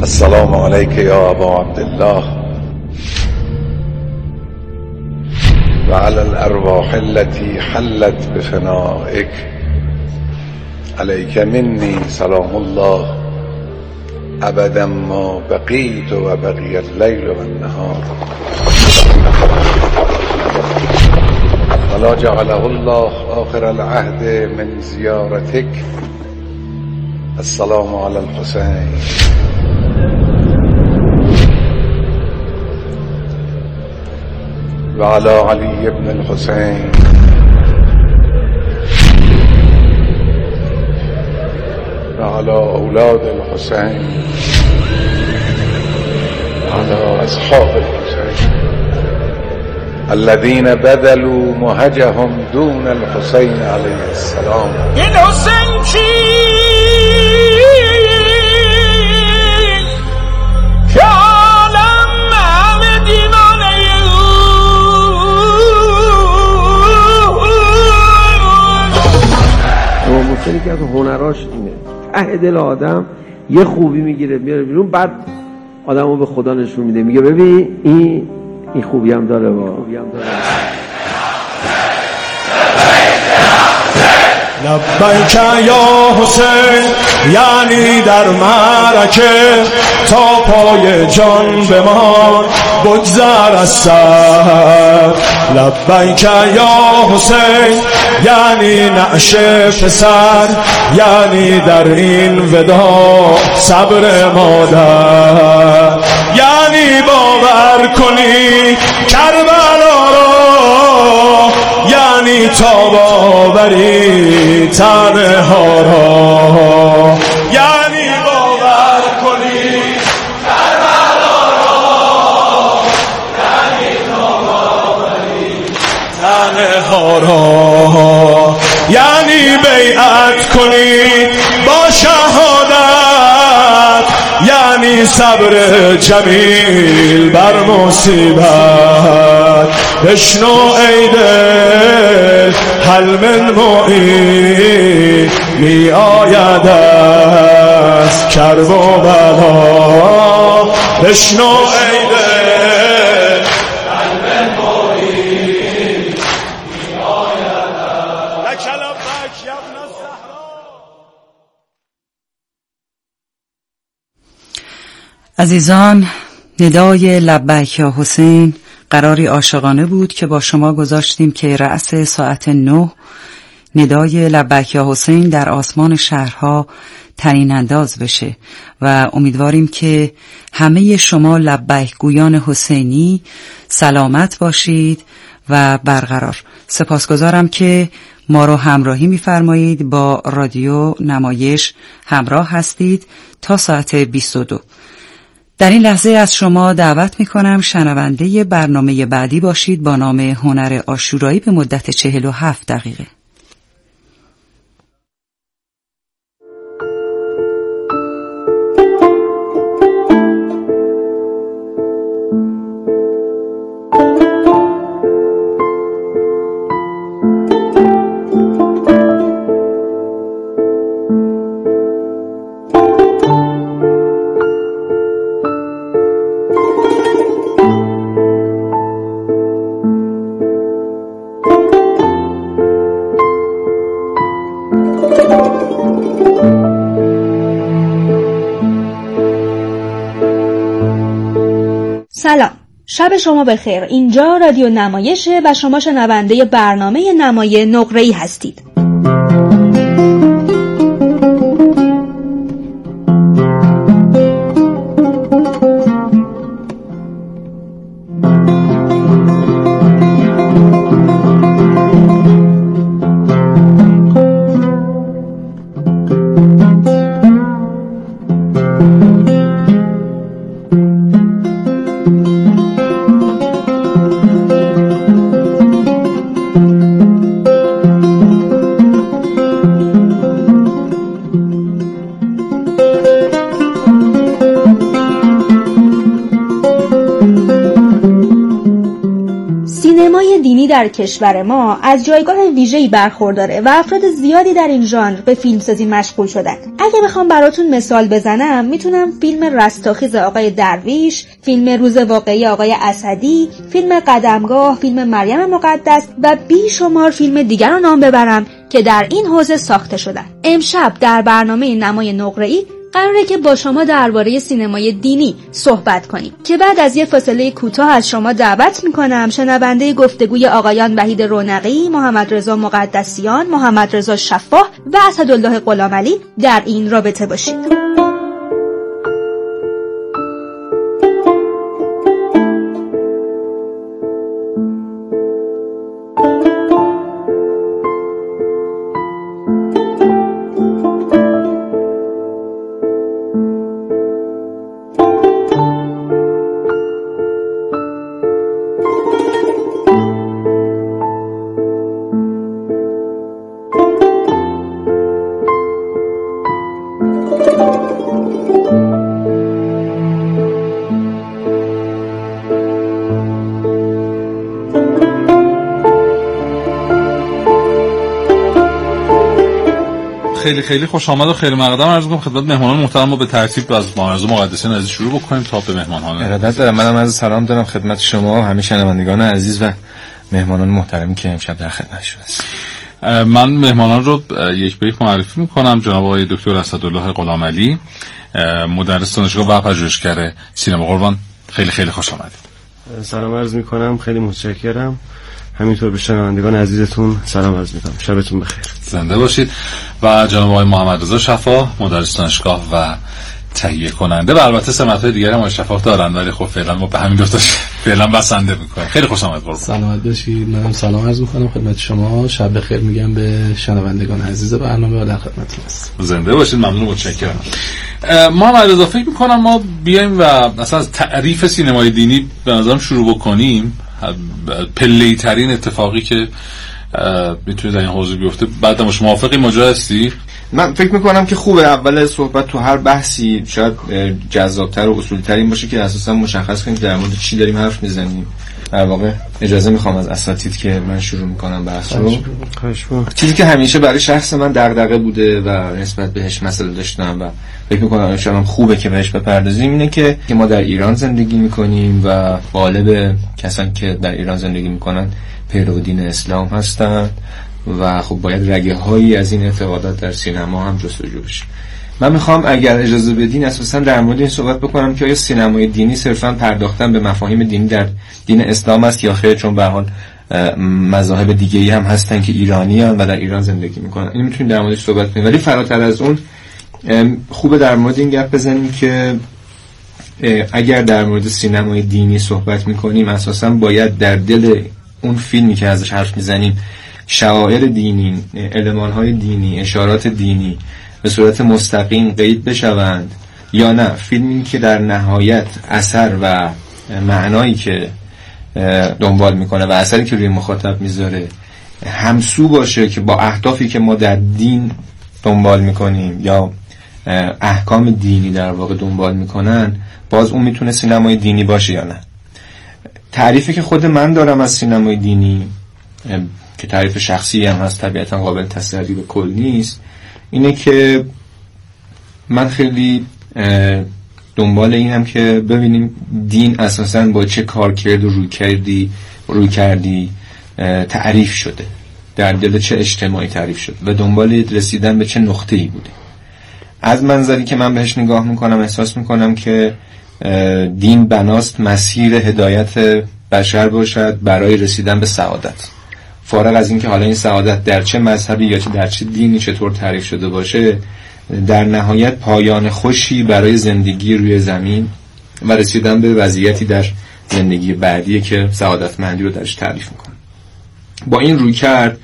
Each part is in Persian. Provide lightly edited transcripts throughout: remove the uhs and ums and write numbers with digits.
السلام عليك يا أبا عبد الله وعلى الأرواح التي حلت بفنائك، عليك مني سلام الله أبدا ما بقيت وبقي الليل والنهار، ولا جعله الله آخر العهد من زيارتك. السلام على الحسين وعلى علي بن الحسين وعلى أولاد الحسين وعلى أصحاب الحسين الذين بذلوا مهجهم دون الحسين عليه السلام. الحسين موسیقی که از هنراش اینه، ته دل آدم یه خوبی میگیره میاره بیرون، بعد آدمو به خدا نشون میده، میگه ببین این خوبی هم داره لبیک یا حسین، یعنی در معرکه تا پای جان بمان بگذر از سر. لبیک یا حسین، یعنی نعش پسر، یعنی در این ودا صبر مادر، یعنی باور کنی کربلا را، یعنی تا باوری تنها را، یعنی باور کنی کربلا را، یعنی تا باوری تنها را، یعنی بیعت کنی با شهادت، یعنی صبر جمیل بر مصیبت. بشنو ای دل هل من معین می آید از کرب و بلا. بشنو ای دل هل من معین می آید لک لبک یا ابن الزهرا. عزیزان، ندای لبیک یا حسین قراری عاشقانه بود که با شما گذاشتیم که رأس ساعت 9 ندای لبیک یا حسین در آسمان شهرها طنین انداز بشه و امیدواریم که همه شما لبیک گویان حسینی سلامت باشید و برقرار. سپاسگزارم که ما رو همراهی می‌فرمایید، با رادیو نمایش همراه هستید تا ساعت 22. در این لحظه از شما دعوت میکنم شنونده برنامه بعدی باشید با نام هنر عاشورایی به مدت 47 دقیقه. سلام، شب شما بخیر. اینجا رادیو نمایشه و شما شنونده برنامه نمای نقره‌ای هستید. در کشور ما از جایگاه ویژه‌ای برخورداره و افراد زیادی در این ژانر به فیلمسازی مشغول شدن. اگه بخوام براتون مثال بزنم میتونم فیلم رستاخیز آقای درویش، فیلم روز واقعی آقای اسدی، فیلم قدمگاه، فیلم مریم مقدس و بیشمار فیلم دیگر رو نام ببرم که در این حوزه ساخته شدن. امشب در برنامه نمای نقره‌ای قراره که با شما درباره سینمای دینی صحبت کنیم که بعد از یه فاصله کوتاه از شما دعوت میکنم شنونده گفتگوی آقایان وحید رونقی، محمد رضا مقدسیان، محمد رضا شفاح و اسدالله غلامعلی در این رابطه باشید. خیلی خوش آمد و خیلی مقدم عرض می‌کنم خدمت مهمانان محترم. ما به ترتیب از محمد رضا مقدسیان عزیز شروع بکنیم تا به مهمانان. ارادت دارم. منم از سلام دارم خدمت شما و همه شنوندگان عزیز و مهمانان محترمی که امشب در خدمتشون هست. من مهمانان رو یک به یک معرفی می‌کنم. جناب آقای دکتر اسدالله غلامعلی، مدرس دانشگاه و پژوهشگر سینما قربان، خیلی خوش آمدید. سلام عرض می‌کنم، خیلی متشکرم. همینطور به شنوندگان عزیزتون سلام عرض می‌کنم. شبتون بخیر. زنده باشید. و جناب آقای محمد رضا شفاح، مدرس دانشگاه و تهیه کننده و البته سمت‌های دیگری هم شفاح دارن، ولی خب فعلا ما به همین دو تا فعلا بسنده می‌کنیم. خیلی خوش آمد قربان. سلامت باشید. منم سلام عرض می‌کنم خدمت شما. شب بخیر میگم به شنوندگان عزیز برنامه و در خدمتتون هستم. زنده باشید. ممنون، متشکرم. محمد رضا، فکر می‌کنم ما بیایم و اصلا از تعریف سینمای دینی به نظرم شروع بکنیم. پله‌ای ترین اتفاقی که میتونه در این حوزه بیفته. بعد ما شما موافقی ماجرا هستی؟ من فکر میکنم که خوبه اول صحبت تو هر بحثی شاید جذابتر و اصولی‌تر این باشه که اساسا مشخص کنیم در مورد چی داریم حرف میزنیم. در واقع اجازه میخوام از اساتید که من شروع میکنم بحث رو. چیزی که همیشه برای شخص من دغدغه بوده و نسبت بهش مسئله داشتم و فکر میکنم انشاءالله خوبه که بهش بپردازیم اینه که ما در ایران زندگی میکنیم و غالب کسانی که در ایران زندگی میکنن پیرو دین اسلام هستن و خب باید رگه هایی از این اعتقادات در سینما هم جستجو بشه. من میخوام اگر اجازه بدین اساسا در مورد این صحبت بکنم که آیا سینمای دینی صرفا پرداختن به مفاهیم دینی در دین اسلام است یا خیر، چون به هر حال مذاهب دیگه‌ای هم هستن که ایرانیان و در ایران زندگی میکنن. این میتونیم در موردش صحبت کنیم، ولی فراتر از اون خوبه در مورد این گپ بزنیم که اگر در مورد سینمای دینی صحبت میکنیم اساسا باید در دل اون فیلمی که ازش حرف میزنیم شعائر دینی، المان‌های دینی، اشارات دینی به صورت مستقیم قید بشوند یا نه فیلمی که در نهایت اثر و معنایی که دنبال میکنه و اثری که روی مخاطب میذاره همسو باشه که با اهدافی که ما در دین دنبال میکنیم یا احکام دینی در واقع دنبال میکنن، باز اون میتونه سینمای دینی باشه یا نه. تعریفی که خود من دارم از سینمای دینی که تعریف شخصی هم هست، طبیعتا قابل تصریح به کل نیست، اینه که من خیلی دنبال اینم که ببینیم دین اساساً با چه کارکرد و رویکردی تعریف شده، در دل چه اجتماعی تعریف شده و دنبال رسیدن به چه نقطه‌ای بوده. از منظری که من بهش نگاه میکنم احساس میکنم که دین بناست مسیر هدایت بشر باشد برای رسیدن به سعادت، فارغ از این که حالا این سعادت در چه مذهبی یا در چه دینی چطور تعریف شده باشه، در نهایت پایان خوشی برای زندگی روی زمین و رسیدن به وضعیتی در زندگی بعدی که سعادتمندی رو درش تعریف میکنه. با این رویکرد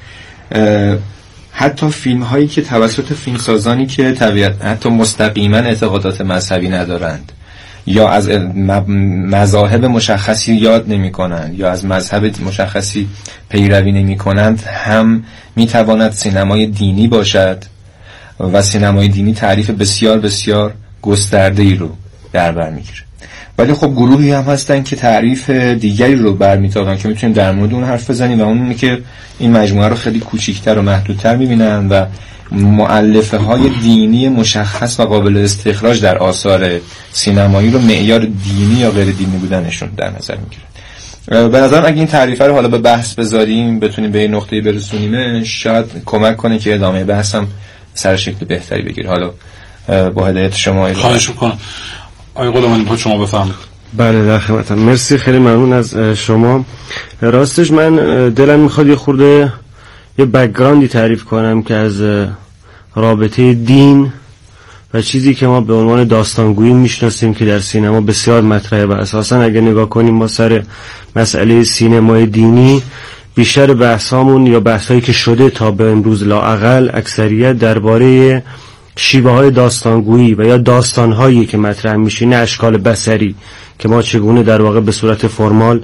حتی فیلم هایی که توسط فیلمسازانی که طبیعت حتی مستقیما اعتقادات مذهبی ندارند یا از مذاهب مشخصی یاد نمی کنند یا از مذهب مشخصی پیروی نمی کنند هم می تواند سینمای دینی باشد و سینمای دینی تعریف بسیار بسیار گسترده‌ای رو در بر میگیره. ولی خب گروهی هم هستن که تعریف دیگری رو برمی‌دارن که میتونیم در مورد اون حرف بزنیم و اون اینه که این مجموعه رو خیلی کوچیک‌تر و محدودتر می‌بینن و مؤلفه‌های دینی مشخص و قابل استخراج در آثار سینمایی رو معیار دینی یا غیر دینی بودنشون در نظر می‌گیرن. به نظرم اگه این تعریف رو حالا به بحث بذاریم بتونیم به این نقطه‌ای برسونیمش شاید کمک کنه که ادامه بحثم سر شکل بهتری بگیره. حالا با هدایت شما خواهش می‌کنم. آقای غلامی با شما بفرمایید. بله در خدمتم. مرسی، خیلی ممنون از شما. راستش من دلم میخواد یه خورده یه بک‌گراندی تعریف کنم که از رابطه دین و چیزی که ما به عنوان داستانگویی میشناسیم که در سینما بسیار مطرحه و اساسا اگه نگاه کنیم ما سر مسئله سینمای دینی بیشتر بحثامون یا بحثایی که شده تا به امروز لااقل اکثریت درباره شیوه های داستانگویی و یا داستانهایی که مطرح میشه، نه اشکال بصری که ما چگونه در واقع به صورت فرمال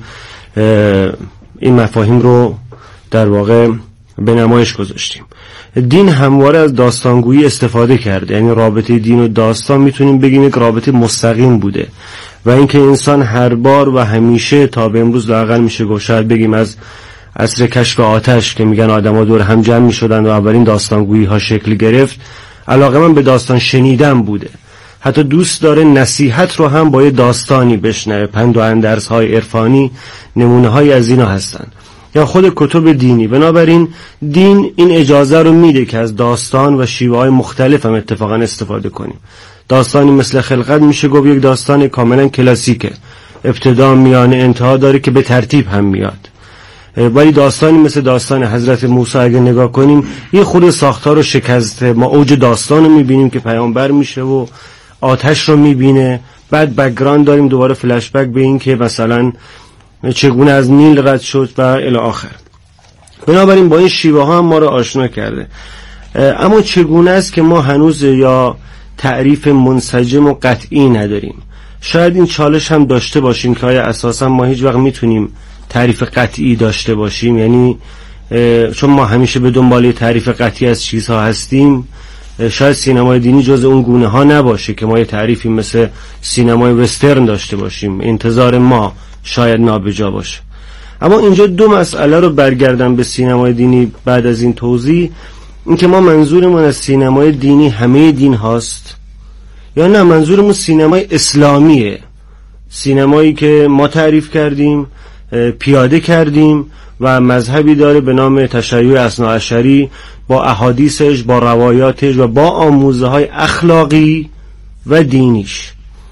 این مفاهیم رو در واقع به نمایش گذاشتیم. دین همواره از داستانگویی استفاده کرده، یعنی رابطه دین و داستان میتونیم بگیم یک رابطه مستقیم بوده و اینکه انسان هر بار و همیشه تا به امروز لااقل میشه گفت شاید بگیم از عصر کشف آتش که میگن آدم‌ها دور هم جمع میشدن و اولین داستانگویی ها شکل گرفت، علاقه من به داستان شنیدن بوده. حتی دوست داره نصیحت رو هم با یه داستانی بشنوه. پند و اندرس های عرفانی نمونه های از اینا هستن یا خود کتب دینی. بنابراین دین این اجازه رو میده که از داستان و شیوه های مختلف هم اتفاقا استفاده کنیم. داستانی مثل خلقت میشه گفت یک داستان کاملا کلاسیکه، ابتدا میانه انتها داره که به ترتیب هم میاد. ولی داستانی مثل داستان حضرت موسی اگه نگاه کنیم یه خود ساختار رو شکسته. ما اوج داستان رو میبینیم که پیامبر میشه و آتش رو میبینه، بعد بک‌گراند داریم دوباره فلش بک به این که مثلا چگونه از نیل رد شد و الی آخر. بنابراین با این شیوه ها هم ما رو آشنا کرده. اما چگونه است که ما هنوز یا تعریف منسجم و قطعی نداریم؟ شاید این چالش هم داشته باشیم که آیا اساسا ما هیچ وقت میتونیم تعریف قطعی داشته باشیم، یعنی چون ما همیشه به دنبال تعریف قطعی از چیزها هستیم، شاید سینمای دینی جز اون گونه ها نباشه که ما یه تعریفی مثل سینمای وسترن داشته باشیم. انتظار ما شاید نابجا باشه. اما اینجا دو مسئله رو برگردم به سینمای دینی بعد از این توضیح، این که ما منظورمون از سینمای دینی همه دین هاست یا نه منظورمون سینمای اسلامیه، سینمایی که ما تعریف کردیم، پیاده کردیم و مذهبی داره به نام تشیع اثناعشری با احادیثش، با روایاتش و با آموزه های اخلاقی و دینیش.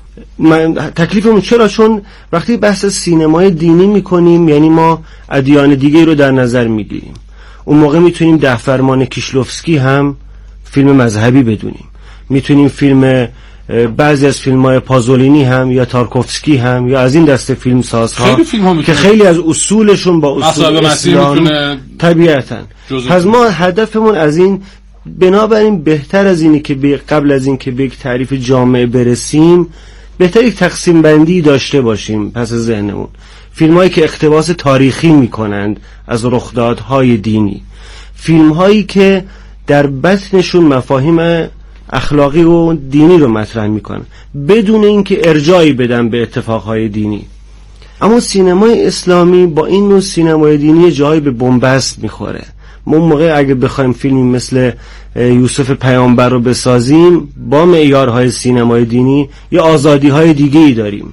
تکلیفمون چرا؟ چون وقتی بحث سینمای دینی میکنیم یعنی ما ادیان دیگه رو در نظر میگیریم. اون موقع میتونیم 10 فرمان کیشلوفسکی هم فیلم مذهبی بدونیم، میتونیم فیلم بعضی از فیلم‌های پازولینی هم یا تارکوفسکی هم یا از این دسته فیلم سازها که خیلی از اصولشون با اصول اسلامی طبیعتاً. پس ما هدفمون از این، بنابراین بهتر از اینه که قبل از این که به یک تعریف جامع برسیم بهتر یک تقسیم بندی داشته باشیم پس از ذهنمون. فیلم‌هایی که اقتباس تاریخی میکنند از رخدادهای دینی، فیلم‌هایی که در بطنشون مفاهیم اخلاقی و دینی رو مطرح میکنن بدون اینکه ارجاعی بدن به اتفاقهای دینی. اما سینمای اسلامی با این نوع سینمای دینی جایی به بنبست میخوره. ما موقع اگه بخوایم فیلمی مثل یوسف پیامبر رو بسازیم با معیارهای سینمای دینی یا آزادی‌های دیگه‌ای داریم،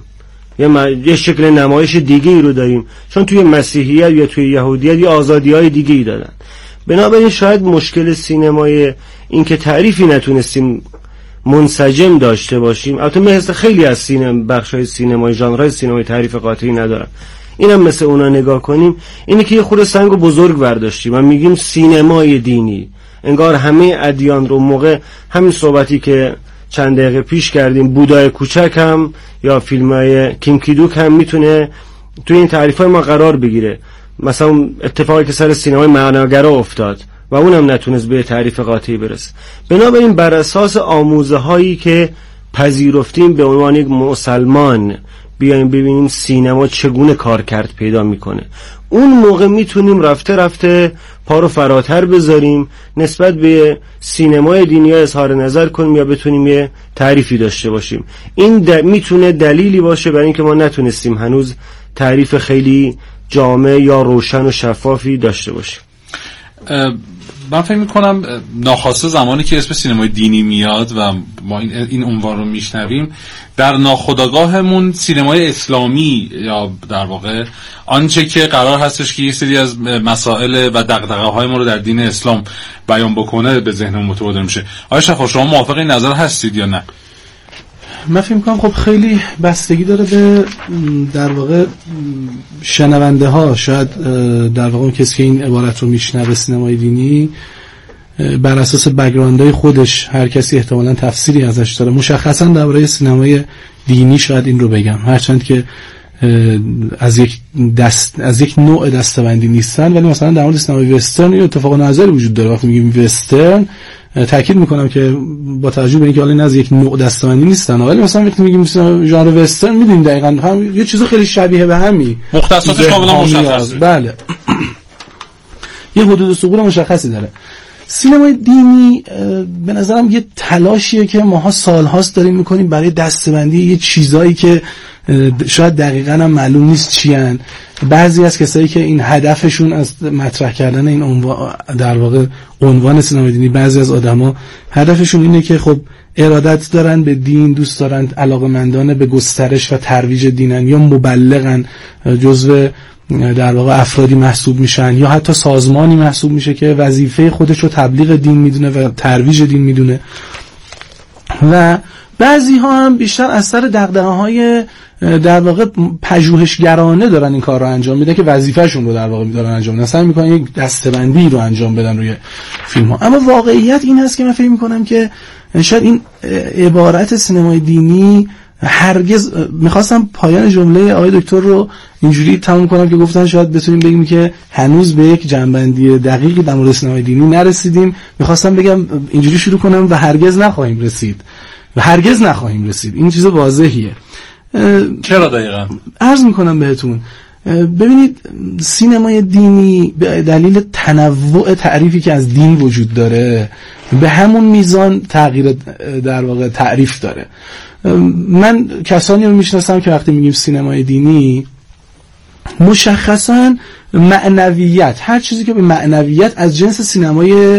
یه شکل نمایش دیگه‌ای رو داریم، چون توی مسیحیت یا توی یهودیت یه آزادی‌های دیگه‌ای دارن. بنابراین شاید مشکل سینمای این که تعریفی نتونستیم منسجم داشته باشیم، البته مثل خیلی از بخش‌های سینمای ژانرهای سینمای تعریف قاطعی ندارن، اینم مثل اونا نگاه کنیم، اینه که یه خورده سنگ و بزرگ برداشتیم و میگیم سینمای دینی، انگار همه ادیان رو. موقع همین صحبتی که چند دقیقه پیش کردیم، بودای کوچک هم یا فیلمای کیم کی-دوک هم میتونه توی این تعریف‌های ما قرار بگیره. مثلا اتفاقی که سر سینمای معناگرا افتاد و اونم نتونست به تعریف قاطعی برسه. بنابراین بر اساس آموزه هایی که پذیرفتیم به عنوان یک مسلمان بیایم ببینیم سینما چگونه کارکرد پیدا میکنه، اون موقع میتونیم رفته رفته پا رو فراتر بذاریم نسبت به سینمای دینی اظهار نظر کنیم یا بتونیم یه تعریفی داشته باشیم. این میتونه دلیلی باشه برای اینکه ما نتونستیم هنوز تعریف خیلی جامع یا روشن و شفافی داشته باشیم. من فکر میکنم ناخواسته زمانی که اسم سینمای دینی میاد و ما این عنوان رو میشنویم، در ناخودآگاهمون سینمای اسلامی یا در واقع آنچه که قرار هستش که یک سری از مسائل و دغدغه‌های ما رو در دین اسلام بیان بکنه به ذهنمون متبادر میشه. آیا شیخ شما موافق این نظر هستید یا نه؟ من فکر می‌کنم خب خیلی بستگی داره به در واقع شنونده ها. شاید در واقع کسی که این عبارت رو میشنوه سینمای دینی بر اساس بک‌گراندهای خودش هر کسی احتمالاً تفسیری ازش داره. مشخصاً درباره سینمای دینی شاید این رو بگم، هرچند که از یک نوع دسته‌بندی نیستن، ولی مثلا در مورد سینمای وسترن یه اتفاق نظری وجود داره. وقتی میگیم وسترن تاکید میکنم که با توجه به اینکه حالا این از یک نوع دسته‌بندی نیستن، ولی مثلا وقتی میگیم ژانر وسترن میدونیم دقیقاً هم یه چیز خیلی شبیه به همین، مختصاتش کاملا مشخصه. بله یه حدود ثقل مشخصی داره. سینمای دینی به نظرم یه تلاشیه که ماها سالهاست داریم میکنیم برای دسته‌بندی یه چیزایی که شاید دقیقاً هم معلوم نیست چی ان. بعضی از کسایی که این هدفشون از مطرح کردن این در واقع عنوان سینمای دینی، بعضی از آدما هدفشون اینه که خب ارادت دارن به دین، دوست دارن، علاقه‌مندانه به گسترش و ترویج دینن، یا مبلغن، جزو در واقع افرادی محسوب میشن، یا حتی سازمانی محسوب میشه که وظیفه خودش رو تبلیغ دین میدونه و ترویج دین میدونه. و بعضی ها هم بیشتر از سر دغدغه‌های در واقع پژوهشگرانه دارن این کار رو انجام میدن که وظیفه‌شون رو در واقع دارن انجام میدن، سعی میکنن یک دسته‌بندی رو انجام بدن روی فیلم ها. اما واقعیت این هست که من فکر میکنم که شاید این عبارت سینمای دینی هرگز، میخواستم پایان جمله آقای دکتر رو اینجوری تموم کنم که گفتن شاید بتونیم بگیم که هنوز به یک جنبندی دقیقی در مورد سینمای دینی نرسیدیم. میخواستم بگم اینجوری شروع کنم و هرگز نخواهیم رسید. این چیز واضحیه. چرا دقیقاً؟ عرض میکنم بهتون، ببینید سینمای دینی به دلیل تنوع تعریفی که از دین وجود داره به همون میزان تغییر در واقع تعریف داره. من کسانی رو میشناسم که وقتی میگیم سینمای دینی مشخصاً معنویت، هر چیزی که به معنویت از جنس سینمای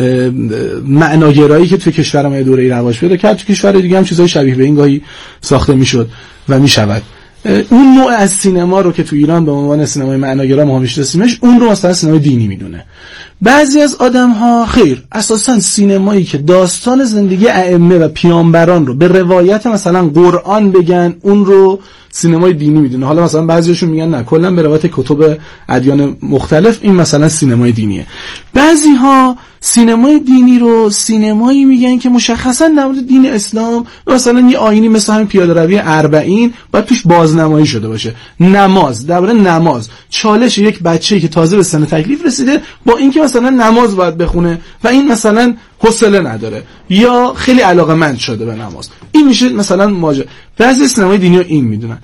معناگرایی که توی کشور ما دوره‌ای رواج پیدا کرد، توی کشور دیگه هم چیزای شبیه به این گاهی ساخته میشد و میشود. اون نوع از سینما رو که تو ایران به عنوان سینمای معناگرا ما میشناسیمش، اون رو مثلا سینمای دینی میدونه. بعضی از آدم‌ها خیر، اساساً سینمایی که داستان زندگی ائمه و پیامبران رو به روایت مثلا قرآن بگن، اون رو سینمای دینی میدونه. حالا مثلا بعضیاشون میگن نه، کلا به روایت کتب ادیان مختلف این مثلا سینمای دینیه. بعضی‌ها سینمای دینی رو سینمایی میگن که مشخصا در مورد دین اسلام، مثلا یه آیینی مثل همین پیاده روی 40 باید توش بازنمایی شده باشه. نماز، درباره نماز، چالش یک بچه‌ای که تازه به سن تکلیف رسیده با اینکه مثلا نماز باید بخونه و این مثلا حوصله نداره یا خیلی علاقه‌مند شده به نماز، این میشه مثلا ماجرا. بعضی سینمای دینی رو این میدونن.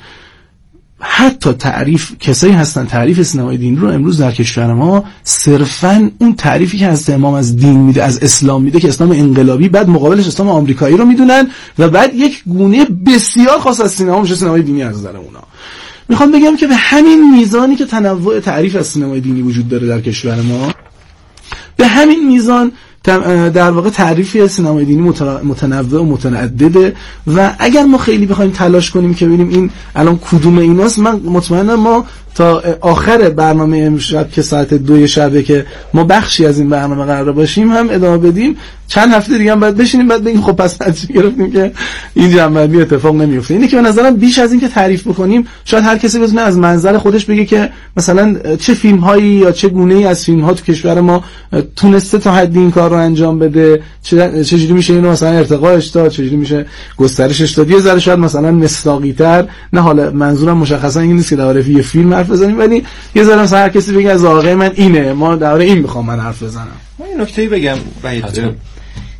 حتی کسایی هستن تعریف سینمای دینی رو امروز در کشور ما صرفاً اون تعریفی که از امام از دین میده، از اسلام میده که اسلام انقلابی، بعد مقابلش اسلام آمریکایی رو میدونن و بعد یک گونه بسیار خاص از سینما میشه سینمای دینی از نظر اونا. میخوام بگم که به همین میزانی که تنوع تعریف از سینمای دینی وجود داره در کشور ما، به همین میزان در واقع تعریفی سینمای دینی متنوع و متعدده و اگر ما خیلی بخوایم تلاش کنیم که ببینیم این الان کدوم ایناست، من مطمئنم ما تا آخر برنامه امشب که ساعت 2 شبه که ما بخشی از این برنامه قرار باشیم هم ادامه بدیم، چند هفته دیگه هم باید بشینیم بعد بگیم خب پس نتیجه گرفتیم که این جنبندی اتفاق نمیفته. اینه که به نظرم بیش از این که تعریف بکنیم، شاید هر کسی بتونه از منظر خودش بگه که مثلا چه فیلم هایی یا چه گونه‌ای از فیلم ها تو کشور ما تونسته تا حدی این کار رو انجام بده، چجوری میشه اینو مثلا ارتقاش داد، چجوری میشه گسترشش داد. یه ذره شاید مثلا مصداقی‌تر، نه حالا منظورم مشخصا این نیست که درباره یه فیلم حرف بزنیم، ولی یه ذره مثلا هر کسی بگه از واقع من اینه، ما درباره این میخوام من حرف بزنم. من یه نکته‌ای بگم.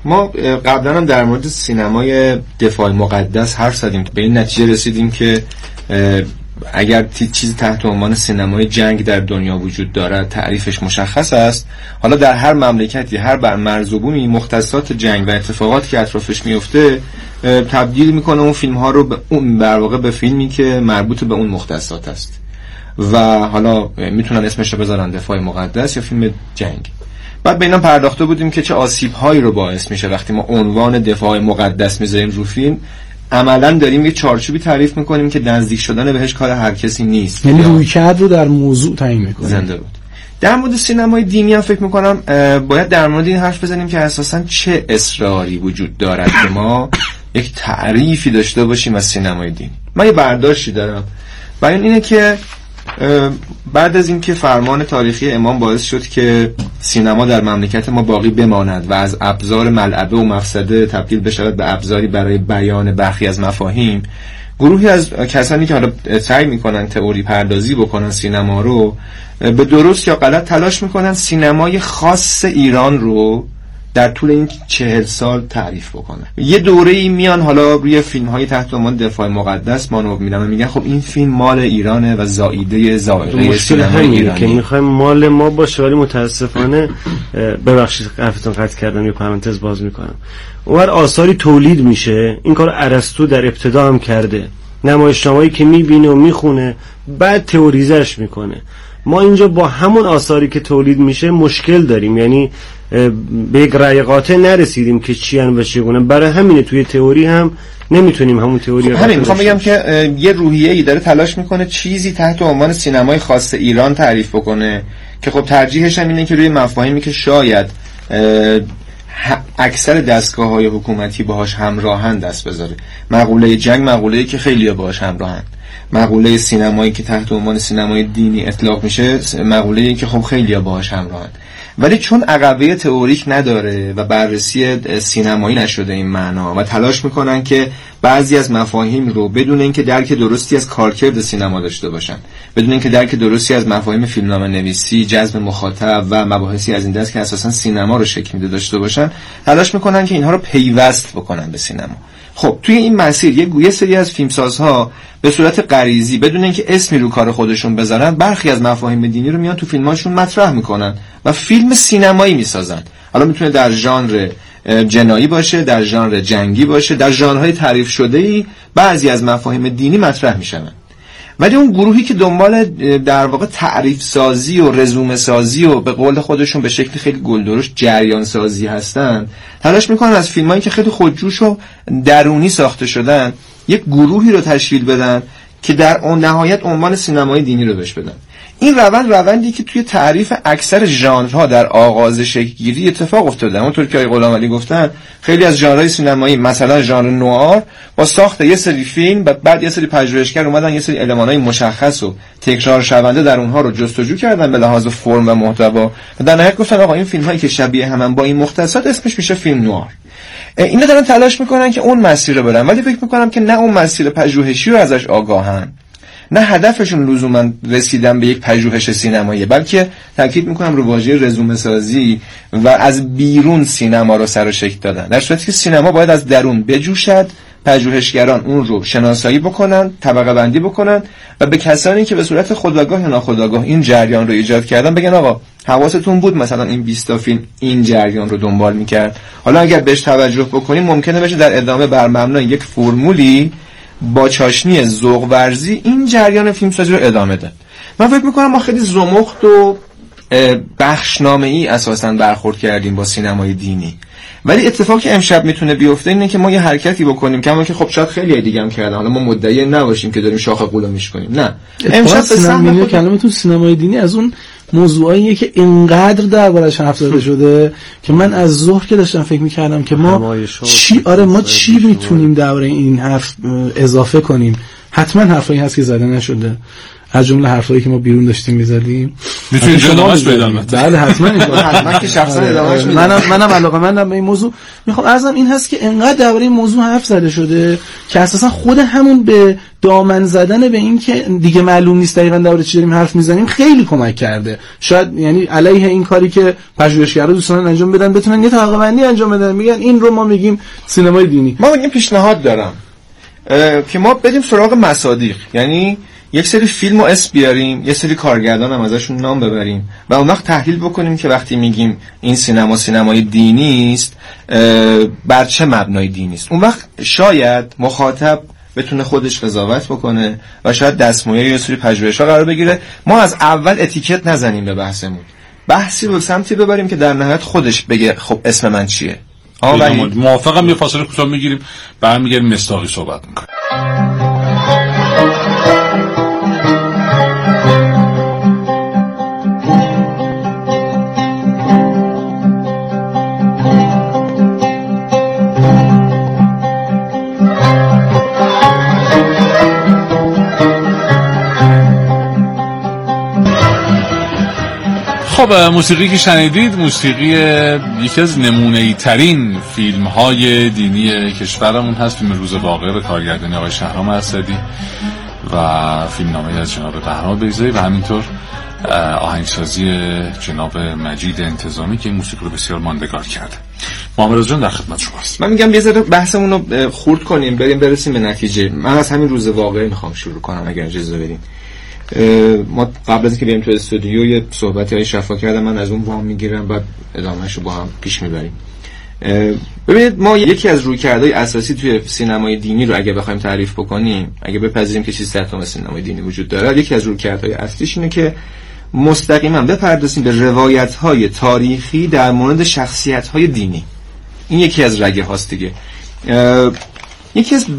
ما قبلا هم در مورد سینمای دفاع مقدس حرف زدیم، به این نتیجه رسیدیم که اگر چیزی تحت عنوان سینمای جنگ در دنیا وجود دارد تعریفش مشخص است. حالا در هر مملکتی، هر مرزبونی، مختصات جنگ و اتفاقاتی که اطرافش میفته تبدیل میکنه اون فیلم ها رو در واقع به فیلمی که مربوط به اون مختصات است و حالا میتونن اسمش رو بذارن دفاع مقدس یا فیلم جنگ. بعد به اینا پرداخته بودیم که چه آسیب هایی رو باعث میشه وقتی ما عنوان دفاع مقدس میذاریم رو فیلم، عملا داریم یه چارچوبی تعریف میکنیم که نزدیک شدن بهش کار هر کسی نیست، یعنی رویکرد رو در موضوع تعیین میکنیم. زنده بود. در مورد سینمای دینی هم فکر میکنم باید در مورد این حرف بزنیم که اساساً چه اصراری وجود دارد که ما یک تعریفی داشته باشیم از سینمای دینی. من یه برداشتی دارم و اینه که بعد از اینکه فرمان تاریخی امام باعث شد که سینما در مملکت ما باقی بماند و از ابزار ملعبه و مفسده تبدیل بشود به ابزاری برای بیان برخی از مفاهیم، گروهی از کسانی که حالا سعی میکنن تئوری پردازی بکنن سینما رو، به درست یا غلط تلاش میکنن سینمای خاص ایران رو در طول این 40 سال تعریف بکنن. یه دوره‌ای میان حالا روی فیلم‌های تحت عنوان دفاع مقدس مانو میدن و میگن خب این فیلم مال ایرانه و زائیده ذائقه سینمای ایرانی که میخوایم مال ما باشه، ولی متاسفانه ببخشید حرفتون قطع کردم، یه پرانتز باز میکنم. اونور آثاری تولید میشه، این کار ارسطو در ابتدا هم کرده، نمایشنامه‌ای که میبینه و میخونه بعد تئوریزش میکنه. ما اینجا با همون آثاری که تولید میشه مشکل داریم، یعنی به یک رأی قاطع نرسیدیم که چی ان و چگونه. برای همینه توی تئوری هم نمیتونیم همون تئوری رو همین میخوام بگم که یه روحیه‌ای داره تلاش میکنه چیزی تحت عنوان سینمای خاص ایران تعریف بکنه که خب ترجیحش هم اینه که روی مفاهیمی که شاید اکثر دستگاه‌های حکومتی باهاش همراهن دست بذاره. مقوله جنگ مقوله‌ای که خیلی‌ها باهاش همراهن. مقوله سینمایی که تحت عنوان سینمای دینی اطلاق میشه مقوله‌ای که خب خیلی‌ها باهاش همراهن. ولی چون عقبه تئوریک نداره و بررسی سینمایی نشده این معنا و تلاش میکنن که بعضی از مفاهیم رو بدون اینکه درک درستی از کارکرد سینما داشته باشن، بدون اینکه درک درستی از مفاهیم فیلمنامه نویسی، جذب مخاطب و مباحثی از این دست که اساسا سینما رو شکل میده داشته باشن، تلاش میکنن که اینها رو پیوست بکنن به سینما. خب توی این مسیر یه سری از فیلمسازها به صورت غریزی بدون اینکه اسمی رو کار خودشون بذارن برخی از مفاهیم دینی رو میان تو فیلماشون مطرح میکنن و فیلم سینمایی میسازن. حالا میتونه در ژانر جنایی باشه، در ژانر جنگی باشه، در ژانرهای تعریف شده‌ای بعضی از مفاهیم دینی مطرح میشن. ولی اون گروهی که دنبال در واقع تعریف سازی و رزومه سازی و به قول خودشون به شکل خیلی گلدرشت جریان سازی هستن، تلاش میکنن از فیلمایی که خیلی خودجوش و درونی ساخته شدن یک گروهی رو تشکیل بدن که در اون نهایت عنوان سینمای دینی رو بهش بدن. این روندی که توی تعریف اکثر ژانرها در آغاز شکل‌گیری اتفاق افتاده. اونطور که آقای غلامعلی گفتن خیلی از ژانرهای سینمایی مثلا ژانر نوار با ساخت یه سری فیلم بعد یه سری پژوهشگر اومدن یه سری المان‌های مشخص و تکرار شونده در اونها رو جستجو کردن به لحاظ فرم و محتوا و در نهایت گفتن آقا این فیلم‌هایی که شبیه همن با این مختصات اسمش میشه فیلم نوار. اینا دارن تلاش میکنن که اون مسیر رو برن، ولی فکر میکنم که نه اون مسیر پژوهشی رو ازش آگاهن، نه هدفشون لزوما رسیدن به یک پژوهش سینمایی، بلکه تاکید میکنم رو واژه رزومه سازی و از بیرون سینما رو سر و شکل دادن، در صورتی که سینما باید از درون بجوشد، پژوهشگران اون رو شناسایی بکنن، طبقه بندی بکنن و به کسانی که به صورت خودآگاه یا ناخودآگاه این جریان رو ایجاد کردن بگن آقا حواستون بود مثلا این 20 تا فیلم این جریان رو دنبال میکرد، حالا اگر بهش توجه بکنیم ممکنه بشه در ادامه بر مبنای یک فرمولی با چاشنی ذوق ورزی این جریان فیلمسازی رو ادامه داد. من فکر میکنم ما خیلی زمخت و بخشنامه‌ای اساساً برخورد کردیم با سینمای دینی، ولی اتفاقی امشب میتونه بیفته اینه که ما یه حرکتی بکنیم کما که خب شاید خیلی دیگه هم کردن، حالا ما مدعی نباشیم که داریم شاخ غلامیش کنیم، نه امشب به سینما کلمه سینمای دینی از اون موضوعاییه که اینقدر دربارش حرف زده شده که من از ظهر که داشتم فکر می‌کردم که ما چی میتونیم درباره این حرف اضافه کنیم. حتما حرفایی هست که زده نشده، از جمله حرفایی که ما بیرون داشتیم می‌زدیم میتونید جنابش بدون. بله حتما حتما که شخصا ادامهش میدم. منم علاقه‌مندم به این موضوع. میخوام عرضم این هست که انقدر درباره این موضوع حرف زده شده که اساسا خود همون به دامن زدن به این که دیگه معلوم نیست دقیقاً درباره چی داریم حرف میزنیم خیلی کمک کرده. شاید یعنی علیه این کاری که پژوهشگرا دوستان انجام بدن بتونن یه طبقه بندی انجام بدن، میگن این رو ما میگیم سینمای دینی. ما میگیم پیشنهاد دارم که ما بریم سراغ مصادیق، یعنی یک سری فیلم رو اسم بیاریم، یه سری کارگردان هم ازشون نام ببریم و اون وقت تحلیل بکنیم که وقتی میگیم این سینما سینمای دینی است بر چه مبنای دینی است. اون وقت شاید مخاطب بتونه خودش قضاوت بکنه و شاید دستمایه یه سری پژوهش‌ها قرار بگیره. ما از اول اتیکت نزنیم به بحثمون، بحثی رو سمتی ببریم که در نهایت خودش بگه خب اسم من چیه. موافقم. یه فاصله کوتاه میگیریم، برمیگردیم مصداقی صحبت میکنیم. خب موسیقی که شنیدید موسیقی یکی از نمونه‌ای ترین فیلم های دینی کشورمون هست، فیلم روز واقعه به کارگردانی آقای شهرام اسدی و فیلمنامه از جناب بهرام بیضایی و همینطور آهنگسازی جناب مجید انتظامی که این موسیقی رو بسیار ماندگار کرده. محمد رضا جان در خدمت شماست. من میگم یه ذره بحثمون رو خرد کنیم برسیم به نتیجه. من از همین روز واقعه میخوام شروع کنم اگر اجازه بدین. ما قبل از اینکه بریم تو استودیو یه صحبت‌های شفا کردم، من از اون وام میگیرم بعد ادامه‌شو با هم پیش میبریم. ببینید ما یکی از رویکردهای اساسی توی سینمای دینی رو اگه بخوایم تعریف بکنیم، اگه بپذیریم که چیز تحت سینمای دینی وجود داره، یکی از رویکردهای اصلیش اینه که مستقیما بپردازیم به روایت‌های تاریخی در مورد شخصیت‌های دینی. این یکی از رگه هاست دیگه. یکی از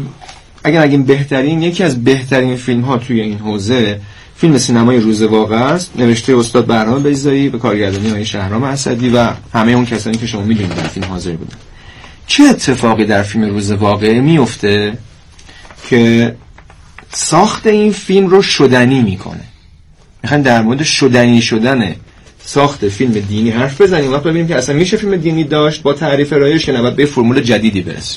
یکی از بهترین فیلم ها توی این حوزه فیلم سینمای روز واقعه است، نوشته استاد بهرام بیضایی به کارگردانی آقای شهرام اسدی و همه اون کسانی که شما میدونید در فیلم حاضر بودن. چه اتفاقی در فیلم روز واقعه میفته که ساخت این فیلم رو شدنی میکنه؟ میخوایم در مورد شدنی شدن ساخت فیلم دینی حرف بزنیم و ببینیم که اصلا میشه فیلم دینی داشت با تعریف رایج که نباید به فرمول جدیدی برسیم.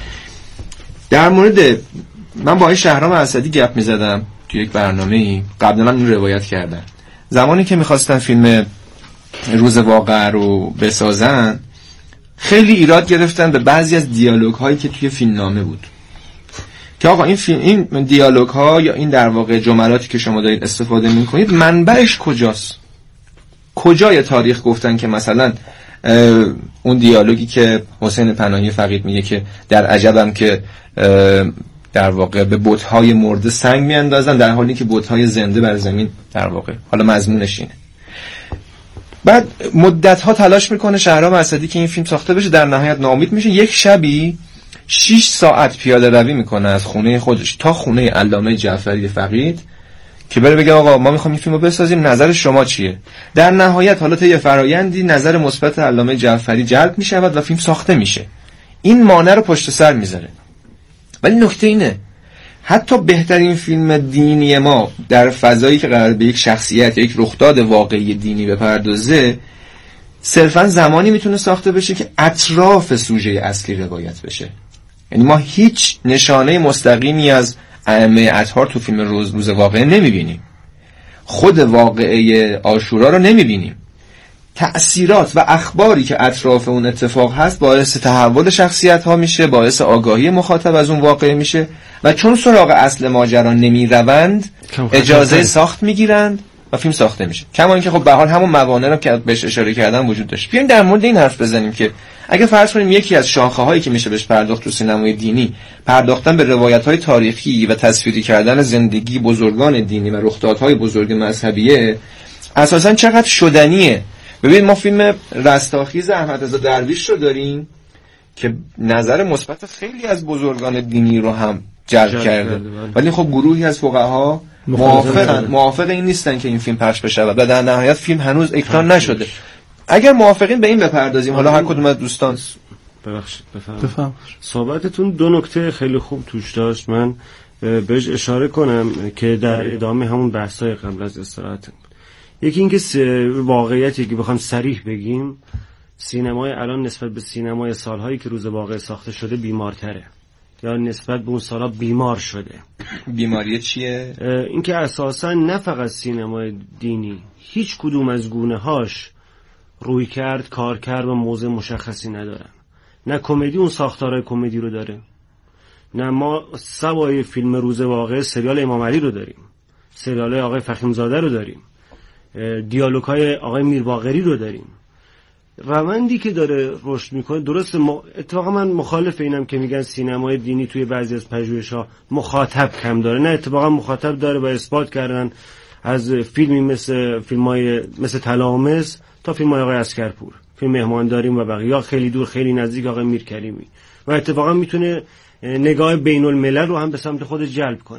در مورد من با آقای شهرام اسدی گپ می‌زدم تو یک برنامه‌ای، قبلا من این روایت کردم. زمانی که می‌خواستن فیلم روز واقعه رو بسازن خیلی ایراد گرفتن به بعضی از دیالوگ‌هایی که توی فیلمنامه بود که آقا این دیالوگ‌ها یا این در واقع جملاتی که شما دارید استفاده می‌کنید منبعش کجاست؟ کجای تاریخ گفتن که مثلا اون دیالوگی که حسین پناهی فقید میگه که در عجبم که در واقع به بت‌های مرده سنگ میاندازن در حالی که بت‌های زنده بر زمین، در واقع حالا مضمونش اینه. بعد مدت‌ها تلاش میکنه شهرام اسدی که این فیلم ساخته بشه، در نهایت ناامید میشه. یک شبی 6 ساعت پیاده روی میکنه از خونه خودش تا خونه علامه جعفری فقید که بره بگه آقا ما میخوایم این فیلمو بسازیم، نظر شما چیه؟ در نهایت حالا طی فرآیندی نظر مثبت علامه جعفری جلب میشود و فیلم ساخته میشه. این مانع رو پشت سر میذاره. ولی نکته اینه حتی بهترین فیلم دینی ما در فضایی که قرار به یک شخصیت یا یک رخداد واقعی دینی بپردازه صرفا زمانی میتونه ساخته بشه که اطراف سوژه اصلی روایت بشه. یعنی ما هیچ نشانه مستقیمی از ائمه اطهار تو فیلم روز واقعه نمیبینیم، خود واقعه عاشورا رو نمیبینیم. تأثیرات و اخباری که اطراف اون اتفاق هست باعث تحول شخصیت ها میشه، باعث آگاهی مخاطب از اون واقعه میشه و چون سراغ اصل ماجرا نمیروند اجازه ساخت میگیرند و فیلم ساخته میشه. کما اینکه خب به حال همون موانع رو که بهش اشاره کردم وجود داشت. بیایم در مورد این حرف بزنیم که اگه فرض کنیم یکی از شاخه‌هایی که میشه بهش پرداخت تو سینمای دینی پرداختن به روایت‌های تاریخی و تصویری کردن زندگی بزرگان دینی و رخدادهای بزرگ مذهبیه، اساساً چقدر شدنیه. ببین ما فیلم رستاخیز احمد رضا درویش رو داریم که نظر مثبت خیلی از بزرگان دینی رو هم جلب کرده، ولی خب گروهی از فقها موافق این نیستن که این فیلم پخش بشه و در نهایت فیلم هنوز اکران نشده. اگر موافقین به این بپردازیم، حالا هر کدوم از دوستان. ببخشید بفهم. صحبتتون دو نکته خیلی خوب توش داشت، من بهش اشاره کنم که در ادامه همون بحث‌های قبل از استراحت. یکی اینکه واقعیتی که بخوام صریح بگیم، سینمای الان نسبت به سینمای سالهایی که روز واقع ساخته شده بیمارتره، یا نسبت به اون سالها بیمار شده. بیماری چیه؟ اینکه اساسا نه فقط سینمای دینی، هیچ کدوم از گونه هاش روی کرد، کار کرد و موضع مشخصی ندارن. نه کمدی اون ساختارهای کمدی رو داره، نه ما سوای فیلم روز واقع سریال امام علی رو داریم، سریال آقای فخیمزاده رو داریم، دیالوگ‌های آقای میرباقری رو داریم. روندی که داره رشد میکنه درسته. اتفاقا من مخالف اینم که میگن سینمای دینی توی بعضی از پژوهش‌ها مخاطب کم داره. نه، اتفاقا مخاطب داره و اثبات کردن از فیلمی مثل تلامس تا فیلم‌های آقای عسکرپور، فیلم مهمان داریم و بقیه، یا خیلی دور خیلی نزدیک آقای میرکریمی، و اتفاقا میتونه نگاه بین الملل رو هم به سمت خود جلب کنه.